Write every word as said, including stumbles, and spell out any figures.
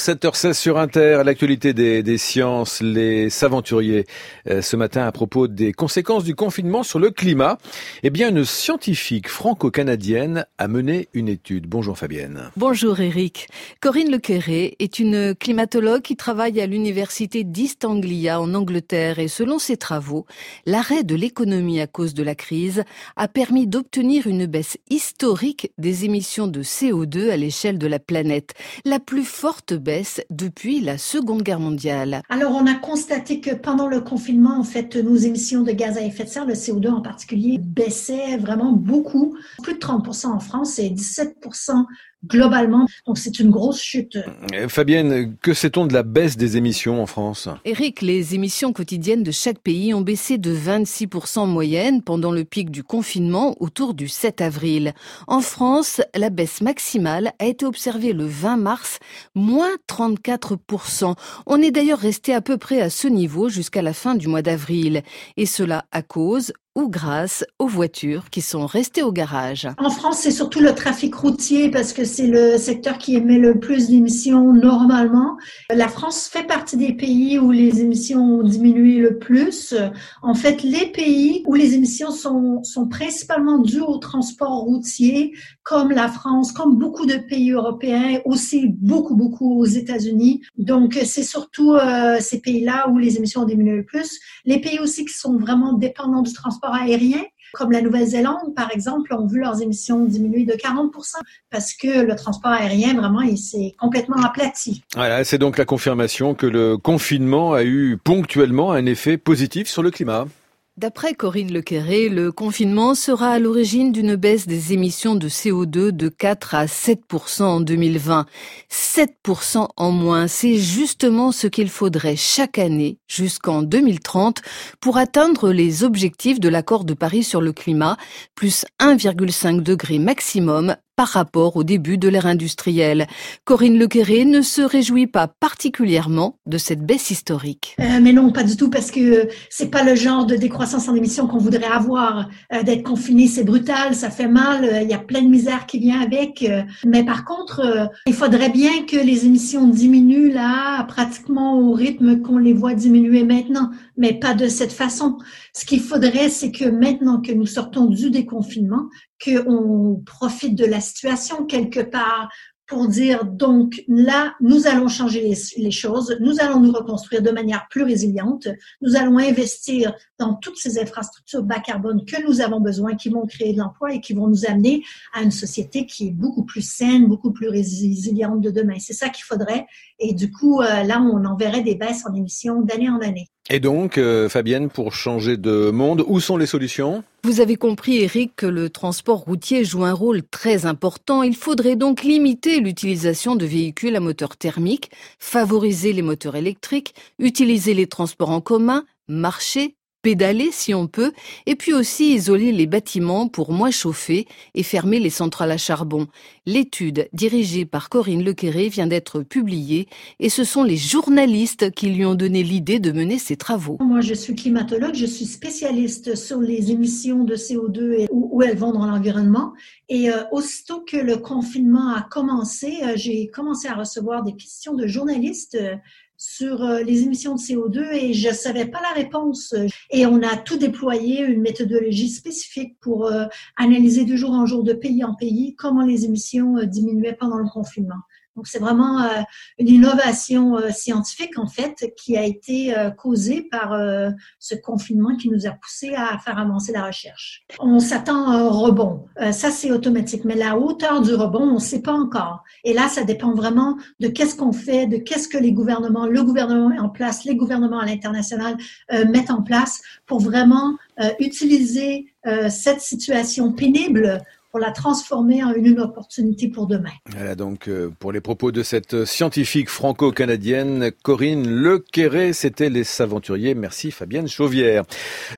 sept heures seize sur Inter, l'actualité des, des sciences, les s'aventuriers. Euh, ce matin, à propos des conséquences du confinement sur le climat, eh bien, une scientifique franco-canadienne a mené une étude. Bonjour Fabienne. Bonjour Eric. Corinne Lequéré est une climatologue qui travaille à l'université d'East Anglia en Angleterre et selon ses travaux, l'arrêt de l'économie à cause de la crise a permis d'obtenir une baisse historique des émissions de C O deux à l'échelle de la planète. La plus forte baisse depuis la Seconde Guerre mondiale. Alors, on a constaté que pendant le confinement, en fait, nos émissions de gaz à effet de serre, le C O deux en particulier, baissaient vraiment beaucoup. Plus de trente pour cent en France et dix-sept pour cent globalement. Donc, c'est une grosse chute. Fabienne, que sait-on de la baisse des émissions en France ? Eric, les émissions quotidiennes de chaque pays ont baissé de vingt-six pour cent en moyenne pendant le pic du confinement autour du sept avril. En France, la baisse maximale a été observée le vingt mars, moins trente-quatre pour cent. On est d'ailleurs resté à peu près à ce niveau jusqu'à la fin du mois d'avril. Et cela à cause ou grâce aux voitures qui sont restées au garage. En France, c'est surtout le trafic routier parce que c'est le secteur qui émet le plus d'émissions normalement. La France fait partie des pays où les émissions ont diminué le plus. En fait, les pays où les émissions sont, sont principalement dues au transport routier, comme la France, comme beaucoup de pays européens, aussi beaucoup, beaucoup aux États-Unis. Donc, c'est surtout euh, ces pays-là où les émissions ont diminué le plus. Les pays aussi qui sont vraiment dépendants du transport aérien, comme la Nouvelle-Zélande, par exemple, ont vu leurs émissions diminuer de quarante pour cent parce que le transport aérien, vraiment, il s'est complètement aplati. Voilà, c'est donc la confirmation que le confinement a eu ponctuellement un effet positif sur le climat. D'après Corinne Lequéré, le confinement sera à l'origine d'une baisse des émissions de C O deux de quatre à sept pour cent en deux mille vingt. sept pour cent en moins, c'est justement ce qu'il faudrait chaque année jusqu'en deux mille trente pour atteindre les objectifs de l'accord de Paris sur le climat, plus un virgule cinq degré maximum par rapport au début de l'ère industrielle. Corinne Lequéré ne se réjouit pas particulièrement de cette baisse historique. Euh, mais non, pas du tout, parce que c'est pas le genre de décroissance en émissions qu'on voudrait avoir. Euh, d'être confiné, c'est brutal, ça fait mal, il euh, y a plein de misère qui vient avec. Euh, mais par contre, euh, il faudrait bien que les émissions diminuent là, pratiquement au rythme qu'on les voit diminuer maintenant, mais pas de cette façon. Ce qu'il faudrait, c'est que maintenant que nous sortons du déconfinement, qu'on profite de la situation quelque part pour dire, donc là, nous allons changer les, les choses, nous allons nous reconstruire de manière plus résiliente, nous allons investir dans toutes ces infrastructures bas carbone que nous avons besoin, qui vont créer de l'emploi et qui vont nous amener à une société qui est beaucoup plus saine, beaucoup plus résiliente de demain. C'est ça qu'il faudrait. Et du coup, euh, là, on enverrait des baisses en émissions d'année en année. Et donc, euh, Fabienne, pour changer de monde, où sont les solutions ? Vous avez compris, Eric, que le transport routier joue un rôle très important. Il faudrait donc limiter l'utilisation de véhicules à moteur thermique, favoriser les moteurs électriques, utiliser les transports en commun, marcher, pédaler si on peut, et puis aussi isoler les bâtiments pour moins chauffer et fermer les centrales à charbon. L'étude dirigée par Corinne Lequéré vient d'être publiée et ce sont les journalistes qui lui ont donné l'idée de mener ces travaux. Moi, je suis climatologue, je suis spécialiste sur les émissions de C O deux et où, où elles vont dans l'environnement. Et euh, aussitôt que le confinement a commencé, euh, j'ai commencé à recevoir des questions de journalistes euh, sur euh, les émissions de C O deux et je savais pas la réponse. Et on a tout déployé, une méthodologie spécifique pour euh, analyser de jour en jour, de pays en pays, comment les émissions euh, diminuaient pendant le confinement. Donc, c'est vraiment euh, une innovation euh, scientifique, en fait, qui a été euh, causée par euh, ce confinement qui nous a poussé à faire avancer la recherche. On s'attend à un rebond. Euh, ça, c'est automatique. Mais la hauteur du rebond, on ne sait pas encore. Et là, ça dépend vraiment de qu'est-ce qu'on fait, de qu'est-ce que les gouvernements, le gouvernement en place, les gouvernements à l'international euh, mettent en place pour vraiment euh, utiliser euh, cette situation pénible pour la transformer en une opportunité pour demain. Voilà donc euh, pour les propos de cette scientifique franco-canadienne Corinne Lequéré, c'était Les S'aventuriers. Merci Fabienne Chauvière.